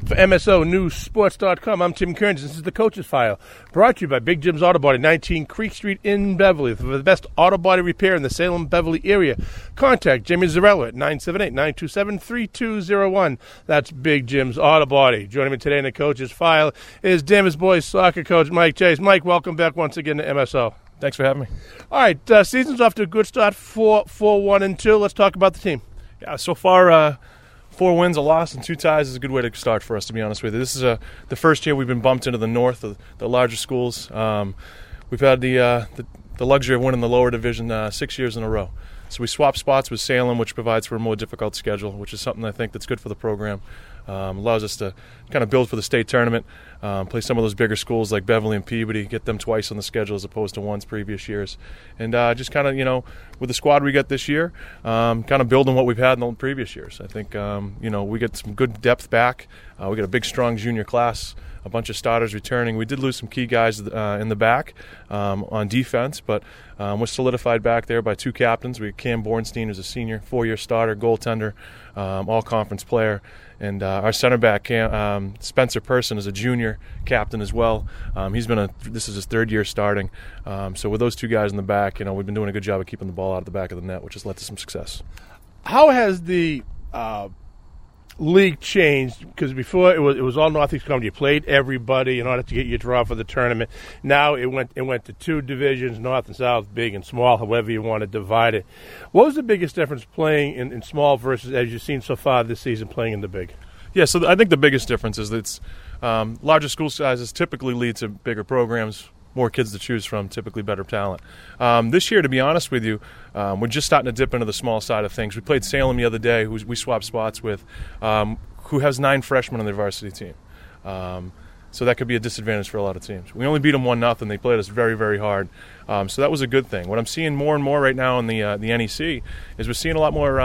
For MSONewsSports.com, I'm Tim Kearns. This is the Coach's File, brought to you by Big Jim's Auto Body, 19 Creek Street in Beverly. For the best auto body repair in the Salem-Beverly area, contact Jimmy Zarella at 978-927-3201. That's Big Jim's Auto Body. Joining me today in the Coach's File is Danvers boys soccer coach Mike Chase. Mike, welcome back once again to MSO. Thanks for having me. All right, season's off to a good start, 4-1-2. Let's talk about the team. Yeah, so far, 4 wins, a loss, and 2 ties is a good way to start for us, to be honest with you. This is the first year we've been bumped into the north, the larger schools. We've had the luxury of winning the lower division 6 years in a row. So we swapped spots with Salem, which provides for a more difficult schedule, which is something I think that's good for the program. Allows us to kind of build for the state tournament, play some of those bigger schools like Beverly and Peabody, get them twice on the schedule as opposed to once previous years. And just kind of, with the squad we got this year, kind of building what we've had in the previous years. I think, we get some good depth back. We got a big, strong junior class, a bunch of starters returning. We did lose some key guys in the back on defense, but we're solidified back there by 2 captains. We have Cam Bornstein, who's a senior, 4-year starter, goaltender, all-conference player. And our center back, Spencer Person, is a junior captain as well. This is his 3rd year starting. So with those 2 guys in the back, we've been doing a good job of keeping the ball out of the back of the net, which has led to some success. How has the league changed? Because before it was all Northeast Conference. You played everybody in order to get your draw for the tournament. Now it went to 2 divisions, North and South, big and small, however you want to divide it. What was the biggest difference playing in small versus, as you've seen so far this season, playing in the big? Yeah, so I think the biggest difference is that it's larger school sizes typically lead to bigger programs, more kids to choose from, typically better talent. This year, to be honest with you, we're just starting to dip into the small side of things. We played Salem the other day, who we swapped spots with, who has 9 freshmen on their varsity team. So that could be a disadvantage for a lot of teams. We only beat them 1-0. They played us very, very hard. So that was a good thing. What I'm seeing more and more right now in the NEC is we're seeing a lot more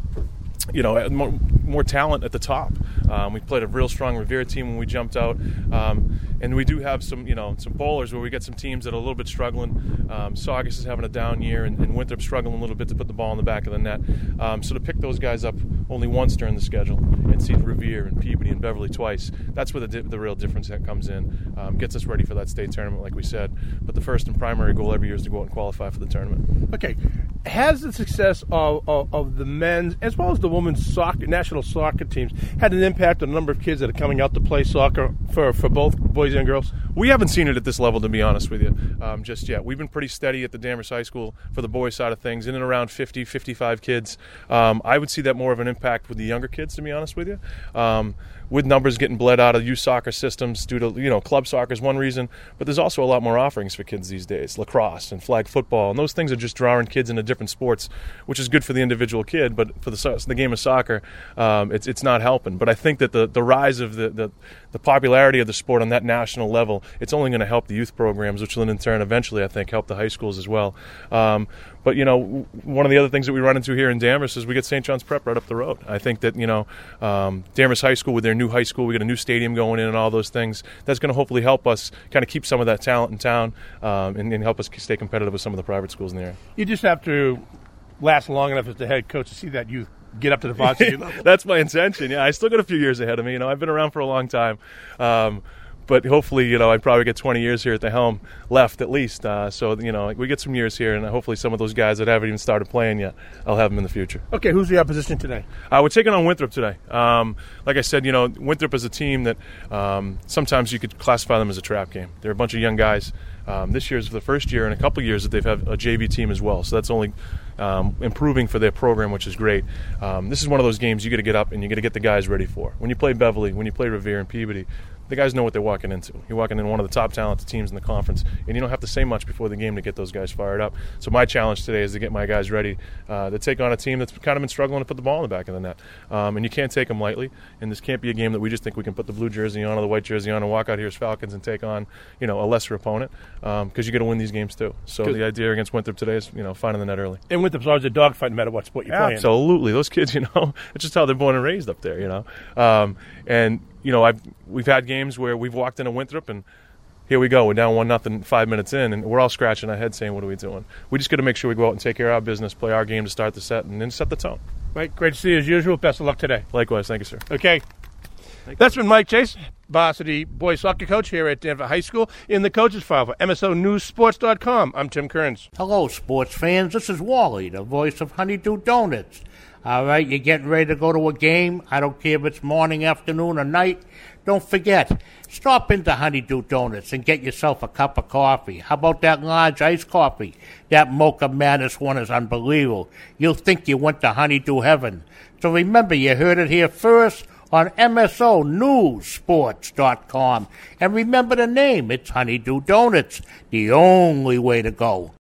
more talent at the top. We played a real strong Revere team when we jumped out, and we do have some bowlers where we get some teams that are a little bit struggling. Saugus is having a down year, and Winthrop struggling a little bit to put the ball in the back of the net. So to pick those guys up only once during the schedule and see Revere and Peabody and Beverly twice, that's where the real difference that comes in. Gets us ready for that state tournament, like we said. But the first and primary goal every year is to go out and qualify for the tournament. Okay. Has the success of the men's as well as the women's soccer, national soccer teams had an impact on the number of kids that are coming out to play soccer for both boys and girls? We haven't seen it at this level, to be honest with you, just yet. We've been pretty steady at the Danvers High School for the boys side of things, in and around 50, 55 kids. I would see that more of an impact with the younger kids, to be honest with you. With numbers getting bled out of youth soccer systems due to, club soccer is one reason, but there's also a lot more offerings for kids these days, lacrosse and flag football, and those things are just drawing kids into different sports, which is good for the individual kid, but for the game of soccer, it's not helping. But I think that the rise of the popularity of the sport on that national level, it's only going to help the youth programs, which will in turn eventually, I think, help the high schools as well. But, one of the other things that we run into here in Danvers is we get St. John's Prep right up the road. I think that, Danvers High School with their new high school, we got a new stadium going in and all those things, that's going to hopefully help us kind of keep some of that talent in town and help us stay competitive with some of the private schools in the area. You just have to last long enough as the head coach to see that youth get up to the varsity level. That's my intention, yeah. I still got a few years ahead of me. I've been around for a long time. But hopefully, I'd probably get 20 years here at the helm left at least. So, we get some years here, and hopefully some of those guys that haven't even started playing yet, I'll have them in the future. Okay, who's the opposition today? We're taking on Winthrop today. Like I said, Winthrop is a team that sometimes you could classify them as a trap game. They're a bunch of young guys. This year is the first year in a couple of years that they've had a JV team as well. So that's only improving for their program, which is great. This is one of those games you got to get up and you got to get the guys ready for. When you play Beverly, when you play Revere and Peabody, the guys know what they're walking into. You're walking in one of the top talented teams in the conference, and you don't have to say much before the game to get those guys fired up. So my challenge today is to get my guys ready to take on a team that's kind of been struggling to put the ball in the back of the net. And you can't take them lightly, and this can't be a game that we just think we can put the blue jersey on or the white jersey on and walk out here as Falcons and take on a lesser opponent, because you got to win these games too. So the idea against Winthrop today is finding the net early. And Winthrop's always a dogfight no matter what sport you're playing. Absolutely. Those kids, it's just how they're born and raised up there, And we've had games where we've walked into Winthrop and here we go. We're down 1-0 5 minutes in, and we're all scratching our heads saying, what are we doing? We just got to make sure we go out and take care of our business, play our game to start the set, and then set the tone. Right. Great to see you as usual. Best of luck today. Likewise. Thank you, sir. Okay. That's been Mike Chase, varsity boys soccer coach here at Denver High School, in the Coaches File for MSONewsSports.com. I'm Tim Kearns. Hello, sports fans. This is Wally, the voice of Honeydew Donuts. All right, you're getting ready to go to a game. I don't care if it's morning, afternoon, or night. Don't forget, stop into Honeydew Donuts and get yourself a cup of coffee. How about that large iced coffee? That Mocha Madness one is unbelievable. You'll think you went to Honeydew Heaven. So remember, you heard it here first on MSONewsSports.com. And remember the name, it's Honeydew Donuts, the only way to go.